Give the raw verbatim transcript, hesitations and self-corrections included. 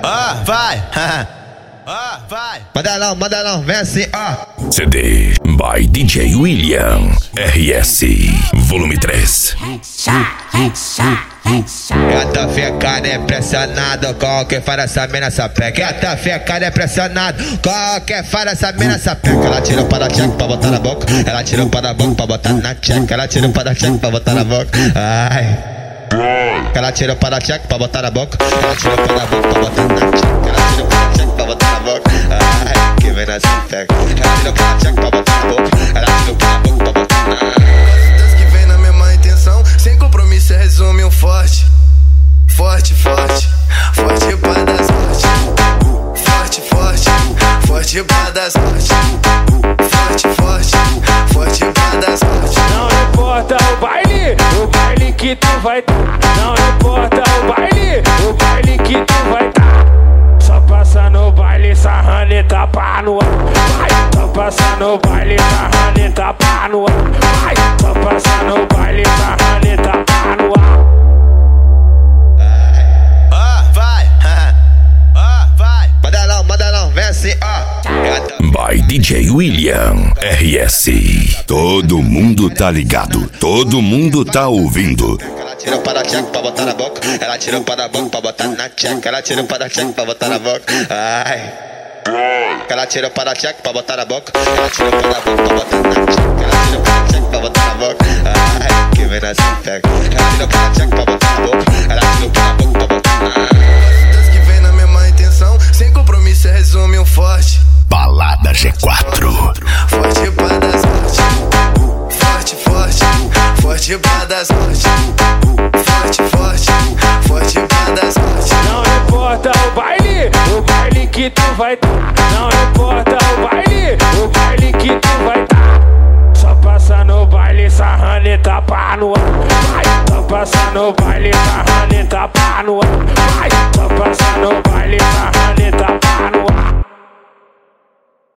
Ah, vai. Ah, vai. Manda não, manda não, vem assim, ó. C D by D J William R S Volume três. Gata ficada impressionado com quem faz essa mina sapeca. Gata ficada impressionado com quem faz essa mina sapeca. Ela tira o pau da tcheca pra botar na boca. Ela tira o pau da boca pra botar na tcheca. Ela tira o pau da tcheca pra botar na boca. Ai. Ela tira o pau da tcheca pra botar na boca. Ela tira o pau da boca pra botar na tcheca. Ela tira o pau da tcheca pra botar na boca. Ai, que vem na sapeca. Ela tira o pau da tcheca pra botar na boca. Ela tira o pau da boca pra botar na boca. Que vem na mesma intenção, sem compromisso, resume um forte. Forte, forte, forte pra dar sorte. Forte, forte, forte pra dar sorte. Forte, forte, forte pra dar sorte. Não importa o baile, o baile que tu vai tá. Não importa o baile, o baile que tu vai tá. Só passa no baile, sarrando e tapa no ar. Vai, só passa no baile, sarrando e tapa no ar. Vai, só passa no baile, sarrando e tapa no ar. Manda não, manda não, vem assim, ó. By D J William R S. Todo mundo tá ligado, todo mundo tá ouvindo. Ela tira o pau da tcheca pra botar na boca. Ela tira o pau da boca pra botar na tcheca. Ela tira o pau da tcheca pra botar na boca. Ai. Ela tira o pau da tcheca pra botar na boca. Ela tira o pau da boca pra botar na tcheca. Ela tira o pau da tcheca pra botar na boca. Ai, que vem na sapeca. Ela tira o pau da tcheca pra botar na boca. Ela tira o pau da boca pra botar na boca. Que vem na mesma intenção, sem compromisso, resume um forte. Balada G quatro. Forte pra dar sorte. Forte, forte, forte pra dar sorte. Forte, forte, forte pra dar sorte. Não importa o baile, o baile que tu vai tá. Não importa o baile, o baile que tu vai tá. Só passa no baile, sarrando e tapa no ar. Vai, só passa no baile, sarrando e tapa no ar. Vai, só passa no baile, sarrando